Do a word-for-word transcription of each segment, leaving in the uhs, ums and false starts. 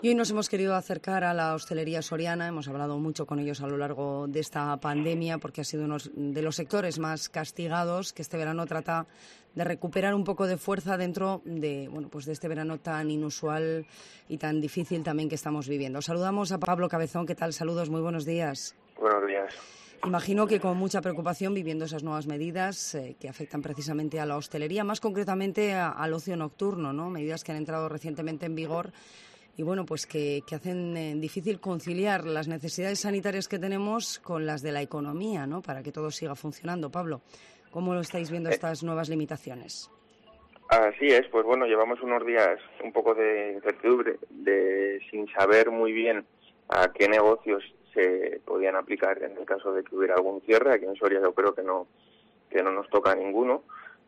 Y hoy nos hemos querido acercar a la hostelería soriana. Hemos hablado mucho con ellos a lo largo de esta pandemia porque ha sido uno de los sectores más castigados, que este verano trata de recuperar un poco de fuerza dentro de, bueno, pues de este verano tan inusual y tan difícil también que estamos viviendo. Saludamos a Pablo Cabezón. ¿Qué tal? Saludos, muy buenos días. Buenos días. Imagino que con mucha preocupación viviendo esas nuevas medidas eh, que afectan precisamente a la hostelería, más concretamente a, al ocio nocturno, ¿no? Medidas que han entrado recientemente en vigor y bueno, pues que, que hacen eh, difícil conciliar las necesidades sanitarias que tenemos con las de la economía, ¿no? Para que todo siga funcionando. Pablo, ¿cómo lo estáis viendo estas nuevas limitaciones? Así es, pues bueno, llevamos unos días un poco de incertidumbre, de sin saber muy bien a qué negocios se podían aplicar en el caso de que hubiera algún cierre. Aquí en Soria yo creo que no, que no nos toca a ninguno.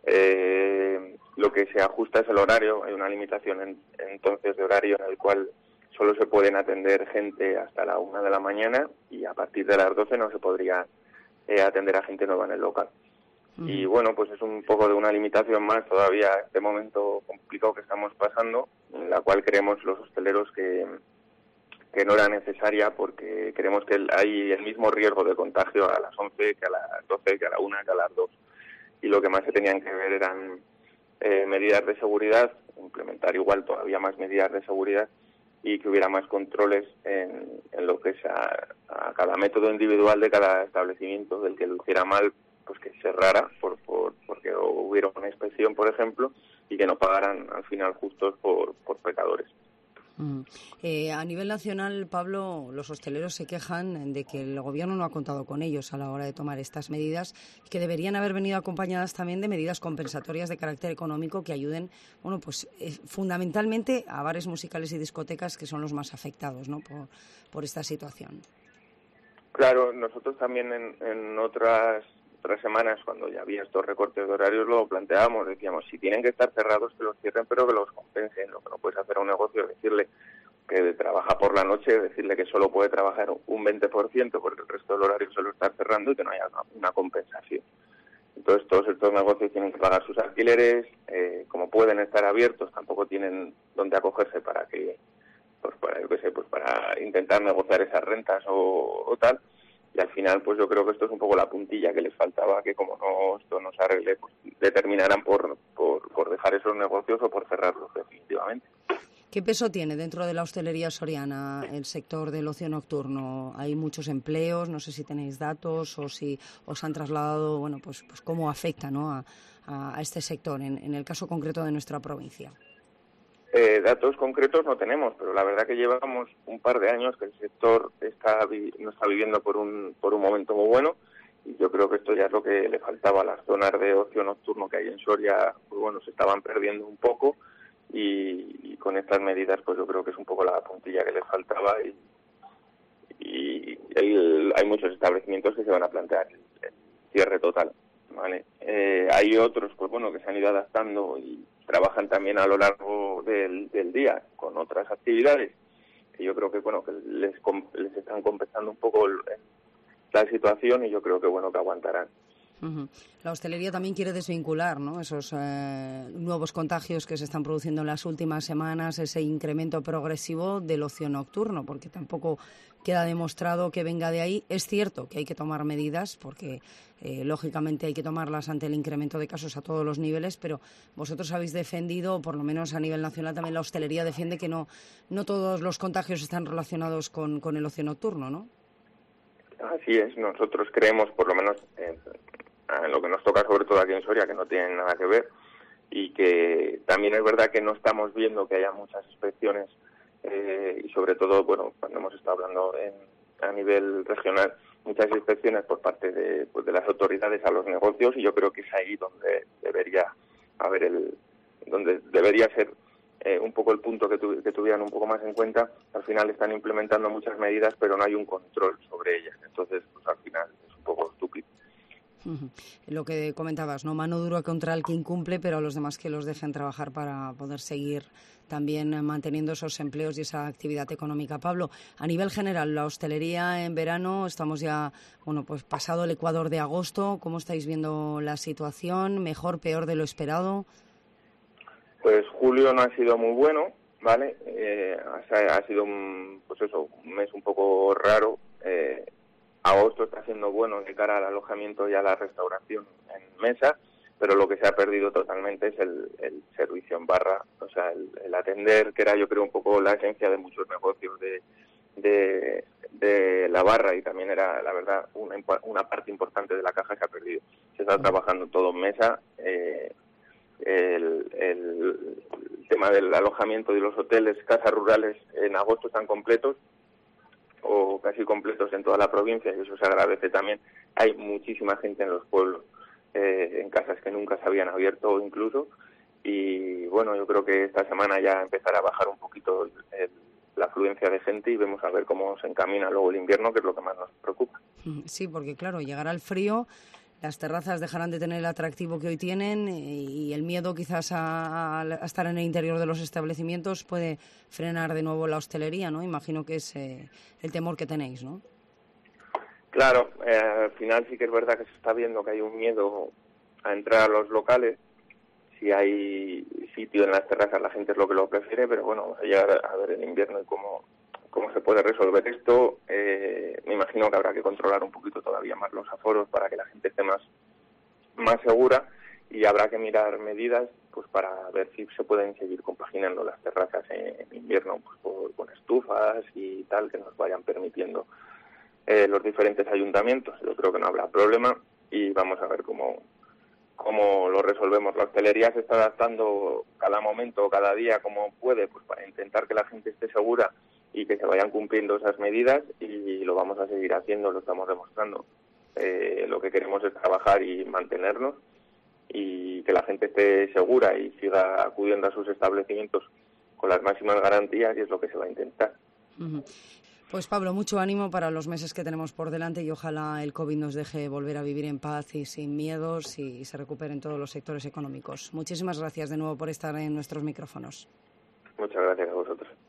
Eh, lo que se ajusta es el horario. Hay una limitación en, entonces de horario en el cual solo se pueden atender gente hasta la una de la mañana y a partir de las doce no se podría eh, atender a gente nueva en el local. Uh-huh. Y bueno, pues es un poco de una limitación más todavía este momento complicado que estamos pasando, en la cual creemos los hosteleros que, que no era necesaria porque creemos que hay el mismo riesgo de contagio a las once que a las doce, que a la una, que a las dos. Y lo que más se tenían que ver eran eh, medidas de seguridad, implementar igual todavía más medidas de seguridad y que hubiera más controles en, en lo que es a, a cada método individual de cada establecimiento, del que lo hiciera mal, pues que cerrara por, por, porque hubiera una inspección, por ejemplo, y que no pagaran al final justos por, por pecadores. Mm. Eh, a nivel nacional, Pablo, los hosteleros se quejan de que el gobierno no ha contado con ellos a la hora de tomar estas medidas y que deberían haber venido acompañadas también de medidas compensatorias de carácter económico que ayuden, bueno, pues eh, fundamentalmente a bares musicales y discotecas que son los más afectados, ¿no? por, por esta situación. Claro, nosotros también en, en otras otras semanas, cuando ya había estos recortes de horarios, lo planteábamos, decíamos, si tienen que estar cerrados, que los cierren, pero que los compensen. Lo que no puedes hacer a un negocio es decirle que trabaja por la noche, decirle que solo puede trabajar un veinte por ciento porque el resto del horario se lo está cerrando y que no haya una, una compensación. Entonces, todos estos negocios tienen que pagar sus alquileres, eh, como pueden estar abiertos, tampoco tienen dónde acogerse para que, pues para, yo qué sé, pues para intentar negociar esas rentas o, o tal. Y al final, pues yo creo que esto es un poco la puntilla que les faltaba, que como no esto no se arregle, pues determinarán por, por, por dejar esos negocios o por cerrarlos definitivamente. ¿Qué peso tiene dentro de la hostelería soriana el sector del ocio nocturno? Hay muchos empleos, no sé si tenéis datos o si os han trasladado, bueno, pues, pues cómo afecta, ¿no? a, a este sector en, en el caso concreto de nuestra provincia. Eh, datos concretos no tenemos, pero la verdad que llevamos un par de años que el sector está no está viviendo por un por un momento muy bueno y yo creo que esto ya es lo que le faltaba a las zonas de ocio nocturno que hay en Soria, pues bueno, se estaban perdiendo un poco y, y con estas medidas pues yo creo que es un poco la puntilla que les faltaba y, y el, hay muchos establecimientos que se van a plantear el, el cierre total, ¿vale? Eh, hay otros pues bueno que se han ido adaptando y trabajan también a lo largo del, del día con otras actividades que yo creo que bueno que les, les están compensando un poco el, la situación y yo creo que bueno que aguantarán. Uh-huh. La hostelería también quiere desvincular, ¿no? Esos eh, nuevos contagios que se están produciendo en las últimas semanas, ese incremento progresivo del ocio nocturno, porque tampoco queda demostrado que venga de ahí. Es cierto que hay que tomar medidas, porque eh, lógicamente hay que tomarlas ante el incremento de casos a todos los niveles, pero vosotros habéis defendido, por lo menos a nivel nacional también la hostelería defiende que no, no todos los contagios están relacionados con, con el ocio nocturno, ¿no? Así es, nosotros creemos, por lo menos en, en lo que nos toca sobre todo aquí en Soria, que no tienen nada que ver y que también es verdad que no estamos viendo que haya muchas inspecciones eh, y sobre todo, bueno, cuando hemos estado hablando en, a nivel regional, muchas inspecciones por parte de, pues, de las autoridades a los negocios y yo creo que es ahí donde debería haber el, donde debería ser Eh, un poco el punto que, tu, que tuvieran un poco más en cuenta. Al final están implementando muchas medidas, pero no hay un control sobre ellas. Entonces, pues al final es un poco estúpido. Uh-huh. Lo que comentabas, ¿no? Mano dura contra el que incumple, pero a los demás que los dejen trabajar para poder seguir también manteniendo esos empleos y esa actividad económica. Pablo, a nivel general, la hostelería en verano, estamos ya, bueno, pues pasado el Ecuador de agosto. ¿Cómo estáis viendo la situación? ¿Mejor, peor de lo esperado? Pues julio no ha sido muy bueno, ¿vale? Eh, ha, ha sido un, pues eso, un mes un poco raro. Eh, agosto está siendo bueno de cara al alojamiento y a la restauración en mesa, pero lo que se ha perdido totalmente es el, el servicio en barra, o sea, el, el atender, que era yo creo un poco la esencia de muchos negocios de, de, de la barra, y también era, la verdad, una, una parte importante de la caja se ha perdido. Se está trabajando todo en mesa. Eh, el, el, el tema del alojamiento de los hoteles, casas rurales, en agosto están completos o casi completos en toda la provincia, y eso se agradece también. Hay muchísima gente en los pueblos, eh, en casas que nunca se habían abierto incluso, y bueno, yo creo que esta semana ya empezará a bajar un poquito el, el, la afluencia de gente, y vemos a ver cómo se encamina luego el invierno, que es lo que más nos preocupa. Sí, porque claro, llegará el frío, las terrazas dejarán de tener el atractivo que hoy tienen, y el miedo quizás a, a estar en el interior de los establecimientos puede frenar de nuevo la hostelería, ¿no? Imagino que es eh, el temor que tenéis, ¿no? Claro, eh, al final sí que es verdad que se está viendo que hay un miedo a entrar a los locales. Si hay sitio en las terrazas, la gente es lo que lo prefiere, pero bueno, vamos a llegar a ver en invierno y cómo, cómo se puede resolver esto. Eh, me imagino que habrá que controlar un poquito todavía más los aforos para que la gente esté más, más segura, y habrá que mirar medidas pues para ver si se pueden seguir compaginando las terrazas en, en invierno, pues por, con estufas y tal, que nos vayan permitiendo eh, los diferentes ayuntamientos. Yo creo que no habrá problema, y vamos a ver cómo cómo lo resolvemos. La hostelería se está adaptando cada momento, cada día, como puede, pues para intentar que la gente esté segura y que se vayan cumpliendo esas medidas, y lo vamos a seguir haciendo, lo estamos demostrando. Eh, lo que queremos es trabajar y mantenernos, y que la gente esté segura y siga acudiendo a sus establecimientos con las máximas garantías, y es lo que se va a intentar. Uh-huh. Pues Pablo, mucho ánimo para los meses que tenemos por delante, y ojalá el COVID nos deje volver a vivir en paz y sin miedos, y se recuperen todos los sectores económicos. Muchísimas gracias de nuevo por estar en nuestros micrófonos. Muchas gracias a vosotros.